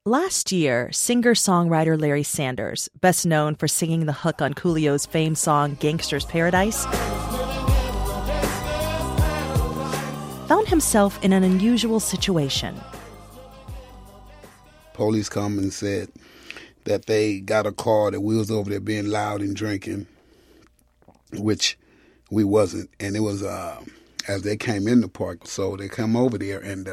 Last year, singer-songwriter Larry Sanders, best known for singing the hook on Coolio's famed song Gangsta's Paradise, found himself in an unusual situation. Police come and said that they got a call that we was over there being loud and drinking, which we wasn't. And it was as they came in the park, so they come over there and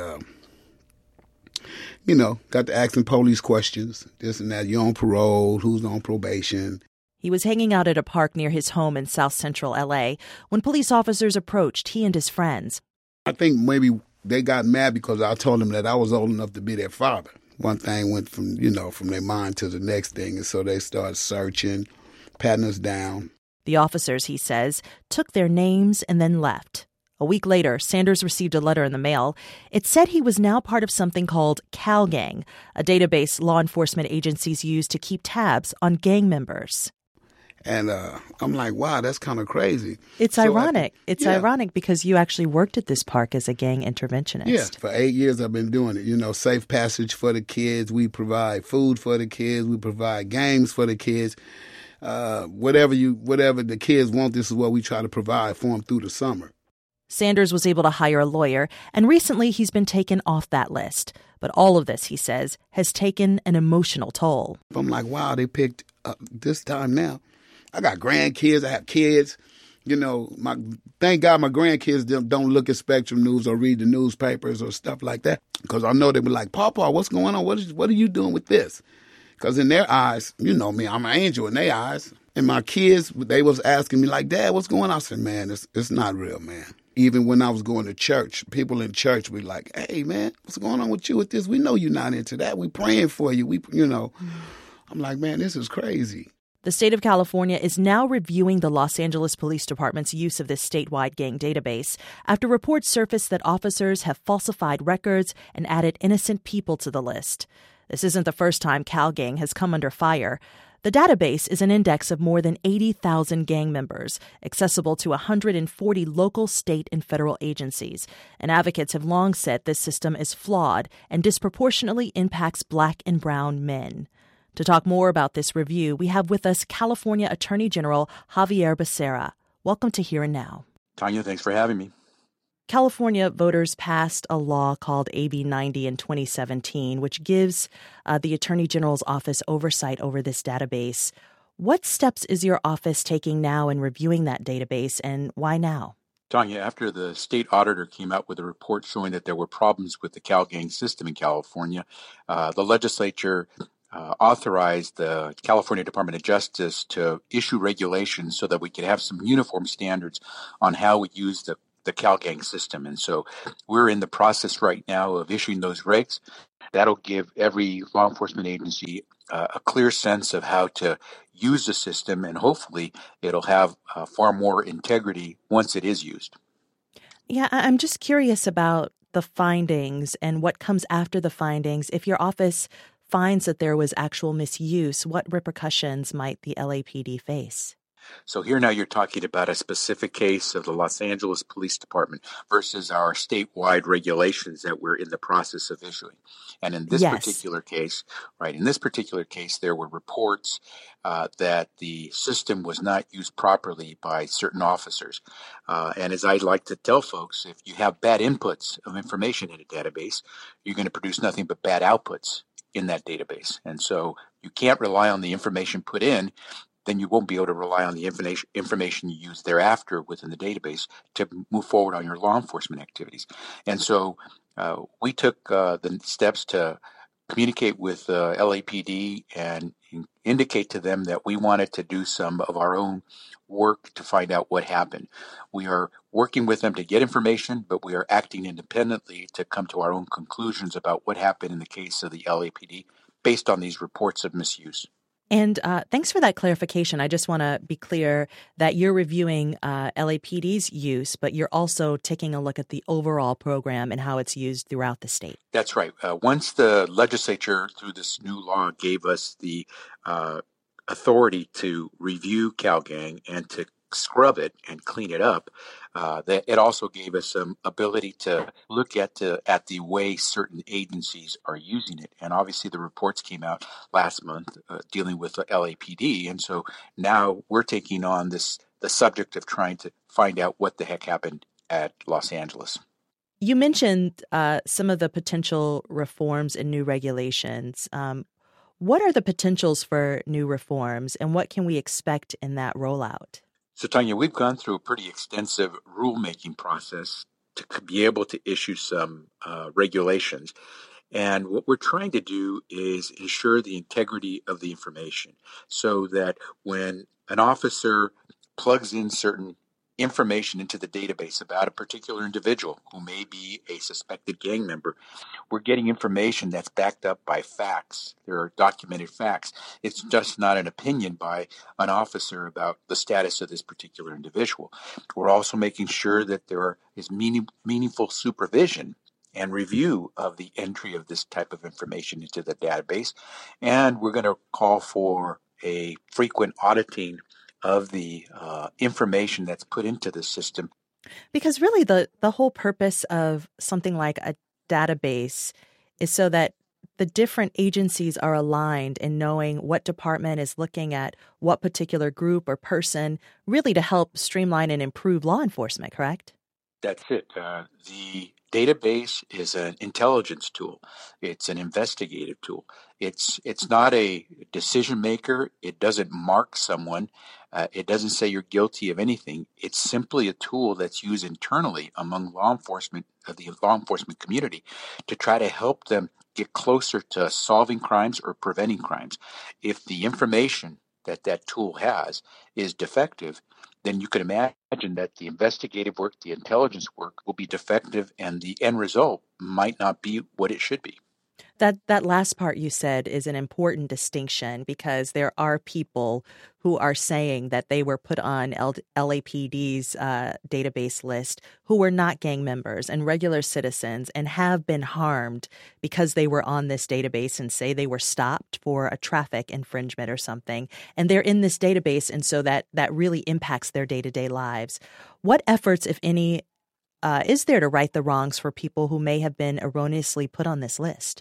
got to asking police questions, this and that. You on parole? Who's on probation? He was hanging out at a park near his home in South Central L.A. when police officers approached he and his friends. I think maybe they got mad because I told them that I was old enough to be their father. One thing went from their mind to the next thing, and so they started searching, patting us down. The officers, he says, took their names and then left. A week later, Sanders received a letter in the mail. It said he was now part of something called CalGang, a database law enforcement agencies use to keep tabs on gang members. And I'm like, wow, that's kind of crazy. It's ironic. It's ironic because you actually worked at this park as a gang interventionist. Yeah, for 8 years I've been doing it. Safe passage for the kids. We provide food for the kids. We provide games for the kids. Whatever the kids want, this is what we try to provide for them through the summer. Sanders was able to hire a lawyer, and recently he's been taken off that list. But all of this, he says, has taken an emotional toll. I'm like, wow, they picked this time now. I got grandkids. I have kids. Thank God my grandkids don't look at Spectrum News or read the newspapers or stuff like that, because I know they be like, Papa, what's going on? What are you doing with this? Because in their eyes, you know me, I'm an angel in their eyes. And my kids, they was asking me like, Dad, what's going on? I said, man, it's not real, man. Even when I was going to church, people in church were like, hey, man, what's going on with you with this? We know you're not into that. We praying for you. I'm like, man, this is crazy. The state of California is now reviewing the Los Angeles Police Department's use of this statewide gang database after reports surfaced that officers have falsified records and added innocent people to the list. This isn't the first time CalGang has come under fire. The database is an index of more than 80,000 gang members, accessible to 140 local, state, and federal agencies. And advocates have long said this system is flawed and disproportionately impacts Black and brown men. To talk more about this review, we have with us California Attorney General Xavier Becerra. Welcome to Here and Now. Tanya, thanks for having me. California voters passed a law called AB 90 in 2017, which gives the Attorney General's office oversight over this database. What steps is your office taking now in reviewing that database, and why now? Tanya, after the state auditor came out with a report showing that there were problems with the CalGang system in California, the legislature authorized the California Department of Justice to issue regulations so that we could have some uniform standards on how we use the CalGang system. And so we're in the process right now of issuing those regs. That'll give every law enforcement agency a clear sense of how to use the system, and hopefully it'll have far more integrity once it is used. Yeah, I'm just curious about the findings and what comes after the findings. If your office finds that there was actual misuse, what repercussions might the LAPD face? So here now you're talking about a specific case of the Los Angeles Police Department versus our statewide regulations that we're in the process of issuing. And in this particular case, there were reports that the system was not used properly by certain officers. And as I like to tell folks, if you have bad inputs of information in a database, you're going to produce nothing but bad outputs in that database. And so you can't rely on the information put in, then you won't be able to rely on the information you use thereafter within the database to move forward on your law enforcement activities. And so we took the steps to communicate with LAPD and indicate to them that we wanted to do some of our own work to find out what happened. We are working with them to get information, but we are acting independently to come to our own conclusions about what happened in the case of the LAPD based on these reports of misuse. And thanks for that clarification. I just want to be clear that you're reviewing LAPD's use, but you're also taking a look at the overall program and how it's used throughout the state. That's right. Once the legislature, through this new law, gave us the authority to review CalGang and to scrub it and clean it up, that it also gave us some ability to look at the way certain agencies are using it. And obviously the reports came out last month dealing with the LAPD. And so now we're taking on the subject of trying to find out what the heck happened at Los Angeles. You mentioned some of the potential reforms and new regulations. What are the potentials for new reforms, and what can we expect in that rollout? So, Tanya, we've gone through a pretty extensive rulemaking process to be able to issue some regulations. And what we're trying to do is ensure the integrity of the information so that when an officer plugs in certain information into the database about a particular individual who may be a suspected gang member, we're getting information that's backed up by facts. There are documented facts. It's just not an opinion by an officer about the status of this particular individual. We're also making sure that there is meaningful supervision and review of the entry of this type of information into the database. And we're going to call for a frequent auditing of the information that's put into the system. Because really the whole purpose of something like a database is so that the different agencies are aligned in knowing what department is looking at what particular group or person, really to help streamline and improve law enforcement, correct? That's it. The database is an intelligence tool. It's an investigative tool. It's not a decision maker. It doesn't mark someone. It doesn't say you're guilty of anything. It's simply a tool that's used internally among law enforcement, the law enforcement community, to try to help them get closer to solving crimes or preventing crimes. If the information that tool has is defective, then you can imagine that the investigative work, the intelligence work will be defective, and the end result might not be what it should be. That last part you said is an important distinction, because there are people who are saying that they were put on LAPD's database list who were not gang members and regular citizens and have been harmed because they were on this database, and say they were stopped for a traffic infringement or something. And they're in this database, and so that really impacts their day-to-day lives. What efforts, if any, is there to right the wrongs for people who may have been erroneously put on this list?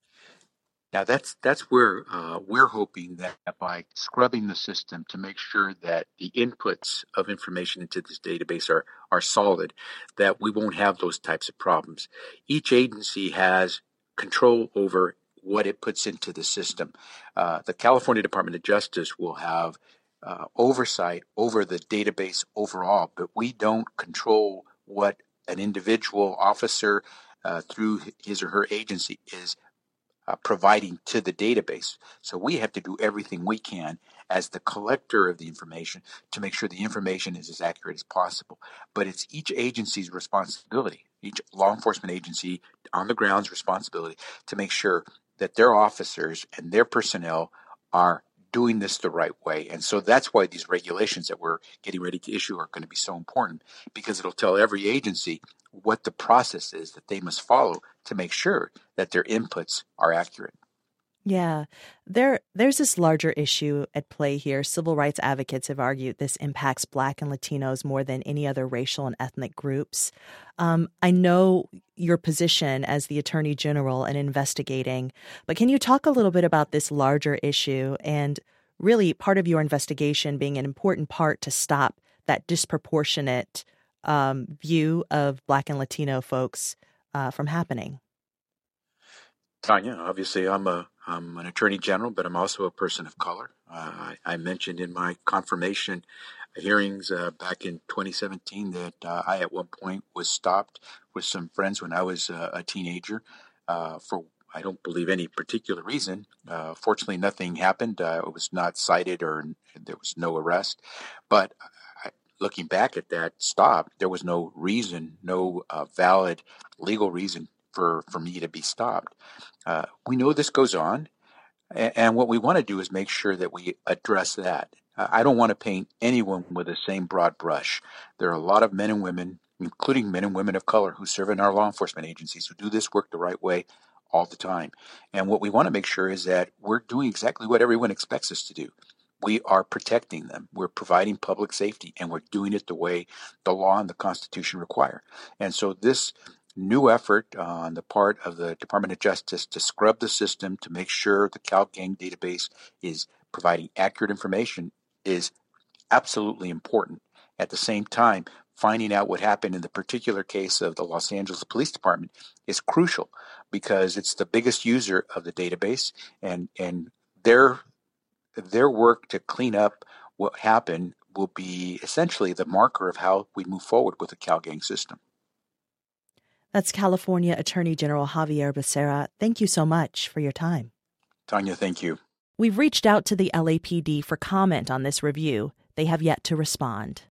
Now, that's where we're hoping that by scrubbing the system to make sure that the inputs of information into this database are solid, that we won't have those types of problems. Each agency has control over what it puts into the system. The California Department of Justice will have oversight over the database overall, but we don't control what an individual officer through his or her agency is providing to the database. So we have to do everything we can as the collector of the information to make sure the information is as accurate as possible. But it's each agency's responsibility, each law enforcement agency on the ground's responsibility to make sure that their officers and their personnel are doing this the right way. And so that's why these regulations that we're getting ready to issue are going to be so important, because it'll tell every agency what the process is that they must follow to make sure that their inputs are accurate. Yeah, there's this larger issue at play here. Civil rights advocates have argued this impacts Black and Latinos more than any other racial and ethnic groups. I know your position as the Attorney General and investigating, but can you talk a little bit about this larger issue and really part of your investigation being an important part to stop that disproportionate view of Black and Latino folks from happening? Tanya, obviously I'm an attorney general, but I'm also a person of color. I mentioned in my confirmation hearings back in 2017 that I at one point was stopped with some friends when I was a teenager for, I don't believe, any particular reason. Fortunately, nothing happened. It was not cited or there was no arrest. But looking back at that stop, there was no reason, no valid legal reason for me to be stopped. We know this goes on, and what we want to do is make sure that we address that. I don't want to paint anyone with the same broad brush. There are a lot of men and women, including men and women of color, who serve in our law enforcement agencies, who do this work the right way all the time. And what we want to make sure is that we're doing exactly what everyone expects us to do. we are protecting them. We're providing public safety, and we're doing it the way the law and the Constitution require. And so this new effort on the part of the Department of Justice to scrub the system to make sure the CalGang database is providing accurate information is absolutely important. At the same time, finding out what happened in the particular case of the Los Angeles Police Department is crucial because it's the biggest user of the database, and their work to clean up what happened will be essentially the marker of how we move forward with the CalGang system. That's California Attorney General Xavier Becerra. Thank you so much for your time. Tanya, thank you. We've reached out to the LAPD for comment on this review. They have yet to respond.